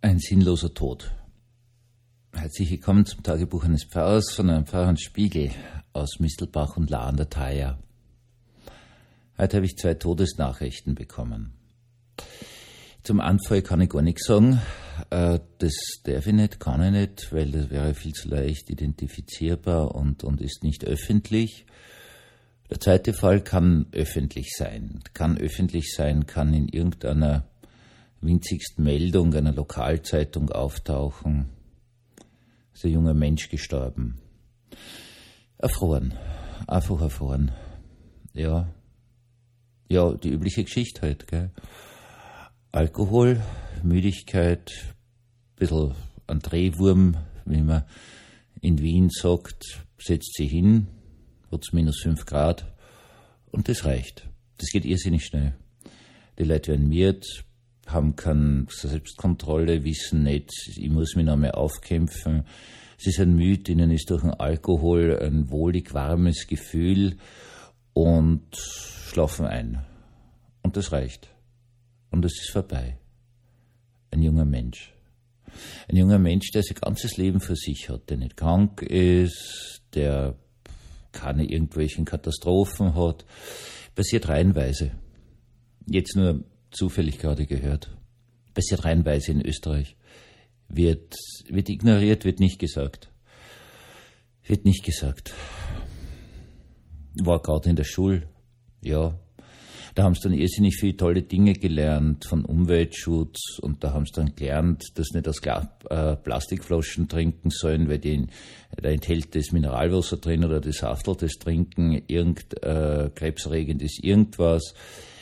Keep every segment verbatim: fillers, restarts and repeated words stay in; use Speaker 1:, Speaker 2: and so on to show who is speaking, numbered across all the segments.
Speaker 1: Ein sinnloser Tod. Herzlich willkommen zum Tagebuch eines Pfarrers von einem Pfarrer Hans Spiegel aus Mistelbach und La an der Thaya. Heute habe ich zwei Todesnachrichten bekommen. Zum Anfall kann ich gar nichts sagen. Das darf ich nicht, kann ich nicht, weil das wäre viel zu leicht identifizierbar und, und ist nicht öffentlich. Der zweite Fall kann öffentlich sein. Kann öffentlich sein, kann in irgendeiner winzigsten Meldung einer Lokalzeitung auftauchen. Ist ein junger Mensch gestorben. Erfroren. Einfach erfroren. Ja. Ja, die übliche Geschichte halt, gell. Alkohol, Müdigkeit, ein bisschen ein Drehwurm, wie man in Wien sagt, setzt sich hin, hat's minus fünf Grad und das reicht. Das geht irrsinnig schnell. Die Leute werden miert, haben keine Selbstkontrolle, wissen nicht, ich muss mich noch mehr aufkämpfen. Sie sind müde, ihnen ist durch den Alkohol ein wohlig warmes Gefühl und schlafen ein. Und das reicht. Und es ist vorbei. Ein junger Mensch. Ein junger Mensch, der sein ganzes Leben für sich hat, der nicht krank ist, der keine irgendwelchen Katastrophen hat. Passiert reihenweise. Jetzt nur zufällig gerade gehört. Passiert reihenweise in Österreich. Wird, wird ignoriert, wird nicht gesagt. Wird nicht gesagt. War gerade in der Schule. Ja. Da haben sie dann irrsinnig viele tolle Dinge gelernt von Umweltschutz und da haben sie dann gelernt, dass nicht aus Glas, äh, Plastikflaschen trinken sollen, weil die, da enthält das Mineralwasser drin oder das Saftel, das Trinken, irgend äh, krebserregendes irgendwas.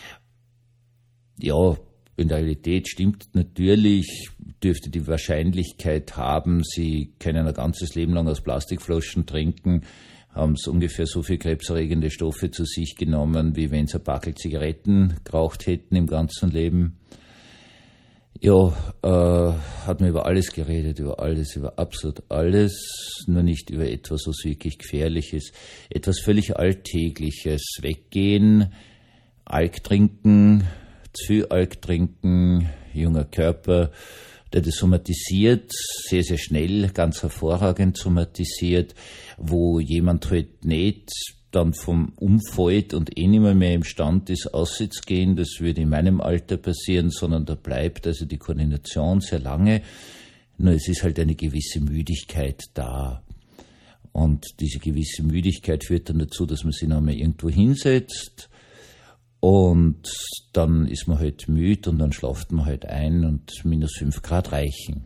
Speaker 1: Ja, in der Realität stimmt natürlich, dürfte die Wahrscheinlichkeit haben, sie können ein ganzes Leben lang aus Plastikflaschen trinken, haben es ungefähr so viel krebserregende Stoffe zu sich genommen, wie wenn sie ein Packel Zigaretten geraucht hätten im ganzen Leben. Ja, äh, hat man über alles geredet, über alles, über absolut alles, nur nicht über etwas, was wirklich gefährlich ist. Etwas völlig Alltägliches, weggehen, Alk trinken, zu viel Alk trinken, junger Körper, der das somatisiert, sehr, sehr schnell, ganz hervorragend somatisiert, wo jemand halt nicht dann vom umfällt und eh nicht mehr, mehr imstand ist, auszugehen, das würde in meinem Alter passieren, sondern da bleibt also die Koordination sehr lange, nur es ist halt eine gewisse Müdigkeit da. Und diese gewisse Müdigkeit führt dann dazu, dass man sich noch mal irgendwo hinsetzt, und dann ist man halt müde und dann schlaft man halt ein und minus fünf Grad reichen.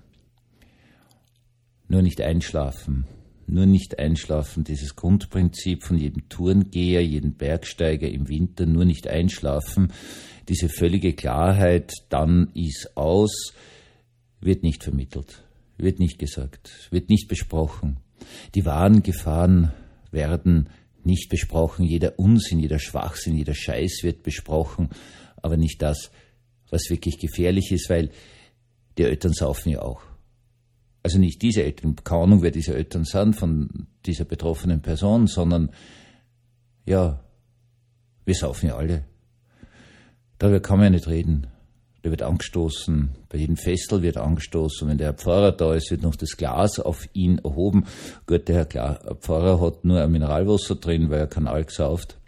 Speaker 1: Nur nicht einschlafen. Nur nicht einschlafen. Dieses Grundprinzip von jedem Tourengeher, jedem Bergsteiger im Winter, nur nicht einschlafen. Diese völlige Klarheit, dann ist aus, wird nicht vermittelt. Wird nicht gesagt. Wird nicht besprochen. Die wahren Gefahren werden nicht besprochen, jeder Unsinn, jeder Schwachsinn, jeder Scheiß wird besprochen, aber nicht das, was wirklich gefährlich ist, weil die Eltern saufen ja auch. Also nicht diese Eltern, keine Ahnung, wer diese Eltern sind von dieser betroffenen Person, sondern ja, wir saufen ja alle. Darüber kann man ja nicht reden. Da wird angestoßen, bei jedem Festel wird angestoßen, wenn der Herr Pfarrer da ist, wird noch das Glas auf ihn erhoben. Gut, der Herr Pfarrer hat nur ein Mineralwasser drin, weil er kein Alk sauft.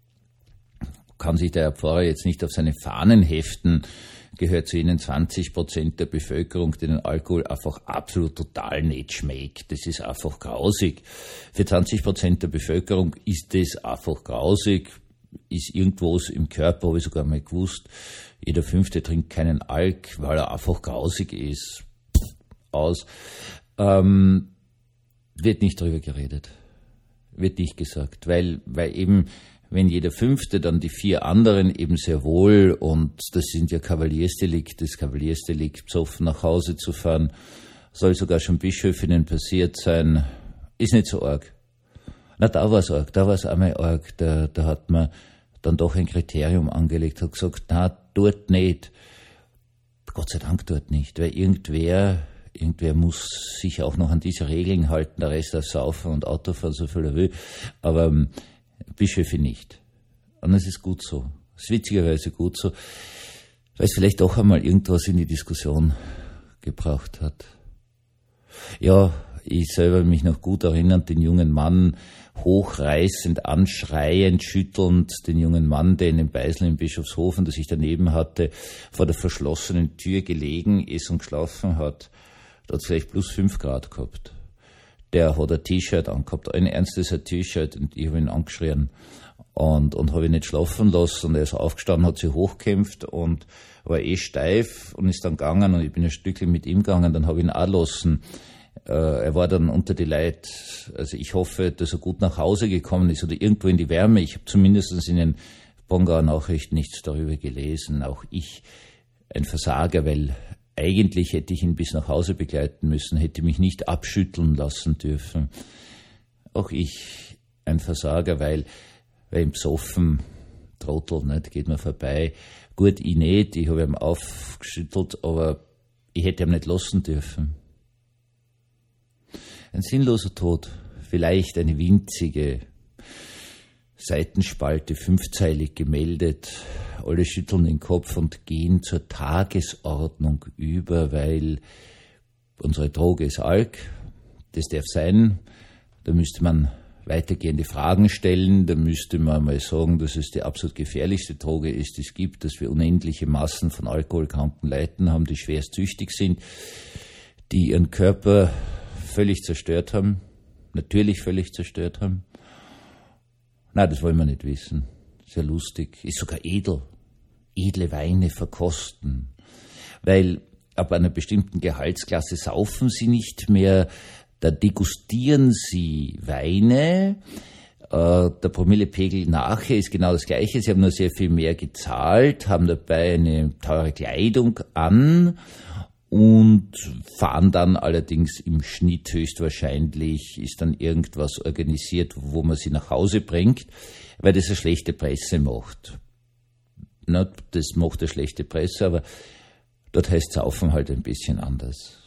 Speaker 1: Kann sich der Herr Pfarrer jetzt nicht auf seine Fahnen heften, gehört zu ihnen zwanzig Prozent der Bevölkerung, denen Alkohol einfach absolut total nicht schmeckt. Das ist einfach grausig. Für zwanzig Prozent der Bevölkerung ist das einfach grausig. Ist irgendwo im Körper, habe ich sogar mal gewusst, jeder Fünfte trinkt keinen Alk, weil er einfach grausig ist. Aus. Ähm, wird nicht drüber geredet. Wird nicht gesagt. Weil, weil eben, wenn jeder Fünfte, dann die vier anderen eben sehr wohl, und das sind ja Kavaliersdelikte, das Kavaliersdelikt, besoffen nach Hause zu fahren, soll sogar schon Bischöfinnen passiert sein, ist nicht so arg. Na, da war es arg, da war es einmal arg, da, da hat man dann doch ein Kriterium angelegt, hat gesagt, na, dort nicht. Gott sei Dank dort nicht, weil irgendwer, irgendwer muss sich auch noch an diese Regeln halten, der Rest darf saufen und Auto fahren, so viel er will, aber ähm, Bischöfe nicht. Und es ist gut so, es ist witzigerweise gut so, weil es vielleicht doch einmal irgendwas in die Diskussion gebraucht hat. Ja, ich selber mich noch gut erinnern, den jungen Mann hochreißend, anschreiend, schüttelnd, den jungen Mann, der in den Beisel in Bischofshofen, das ich daneben hatte, vor der verschlossenen Tür gelegen ist und geschlafen hat. Da hat es vielleicht plus fünf Grad gehabt. Der hat ein T-Shirt angehabt, ein ernstes T-Shirt, und ich habe ihn angeschrien und, und habe ihn nicht schlafen lassen, und er ist aufgestanden, hat sich hochgekämpft und war eh steif und ist dann gegangen, und ich bin ein Stückchen mit ihm gegangen, dann habe ich ihn auch lassen. Äh, er war dann unter die Leute, also ich hoffe, dass er gut nach Hause gekommen ist oder irgendwo in die Wärme. Ich habe zumindest in den Bongauer Nachrichten nichts darüber gelesen, auch ich ein Versager, weil eigentlich hätte ich ihn bis nach Hause begleiten müssen, hätte mich nicht abschütteln lassen dürfen. Auch ich ein Versager, weil, weil im Psoffen, Trottel, nicht, geht mir vorbei. Gut, ich nicht, ich habe ihn aufgeschüttelt, aber ich hätte ihn nicht lassen dürfen. Ein sinnloser Tod, vielleicht eine winzige Seitenspalte, fünfzeilig gemeldet. Alle schütteln den Kopf und gehen zur Tagesordnung über, weil unsere Droge ist Alk. Das darf sein. Da müsste man weitergehende Fragen stellen. Da müsste man mal sagen, dass es die absolut gefährlichste Droge ist, die es gibt, dass wir unendliche Massen von alkoholkranken Leuten haben, die schwerst süchtig sind, die ihren Körper völlig zerstört haben, natürlich völlig zerstört haben. Nein, das wollen wir nicht wissen. Sehr lustig. Ist sogar edel. Edle Weine verkosten. Weil ab einer bestimmten Gehaltsklasse saufen sie nicht mehr, da degustieren sie Weine. Äh, der Promillepegel nachher ist genau das Gleiche. Sie haben nur sehr viel mehr gezahlt, haben dabei eine teure Kleidung an und fahren dann allerdings im Schnitt höchstwahrscheinlich, ist dann irgendwas organisiert, wo man sie nach Hause bringt, weil das eine schlechte Presse macht. Na, das macht eine schlechte Presse, aber dort heißt Saufen halt ein bisschen anders.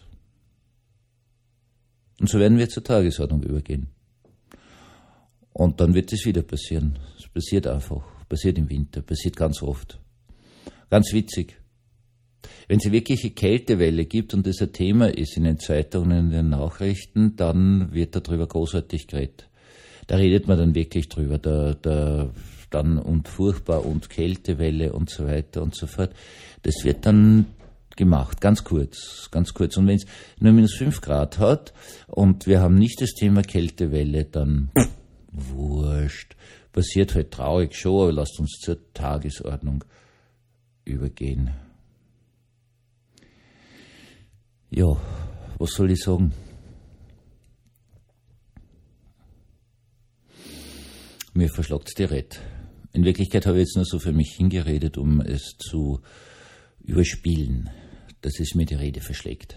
Speaker 1: Und so werden wir zur Tagesordnung übergehen. Und dann wird es wieder passieren. Es passiert einfach. Passiert im Winter. Passiert ganz oft. Ganz witzig. Wenn es eine wirkliche Kältewelle gibt und das ein Thema ist in den Zeitungen, in den Nachrichten, dann wird darüber großartig geredet. Da redet man dann wirklich drüber, da, da, dann und furchtbar und Kältewelle und so weiter und so fort. Das wird dann gemacht, ganz kurz, ganz kurz. Und wenn es nur minus fünf Grad hat und wir haben nicht das Thema Kältewelle, dann wurscht. Passiert halt traurig schon, aber lasst uns zur Tagesordnung übergehen. Ja, was soll ich sagen? Mir verschlagt's die Rede. In Wirklichkeit habe ich jetzt nur so für mich hingeredet, um es zu überspielen, dass es mir die Rede verschlägt.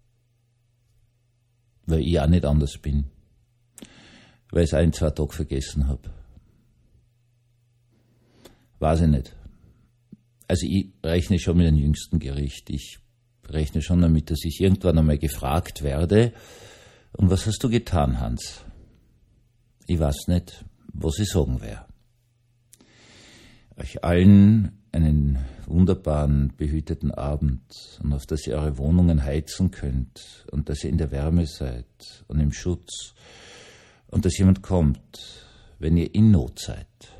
Speaker 1: Weil ich auch nicht anders bin. Weil ich es ein, zwei Tage vergessen habe. Weiß ich nicht. Also ich rechne schon mit dem jüngsten Gericht. Ich rechne schon damit, dass ich irgendwann einmal gefragt werde, und was hast du getan, Hans? Ich weiß nicht, was ich sagen werde. Euch allen einen wunderbaren, behüteten Abend, und auf dass ihr eure Wohnungen heizen könnt und dass ihr in der Wärme seid und im Schutz und dass jemand kommt, wenn ihr in Not seid.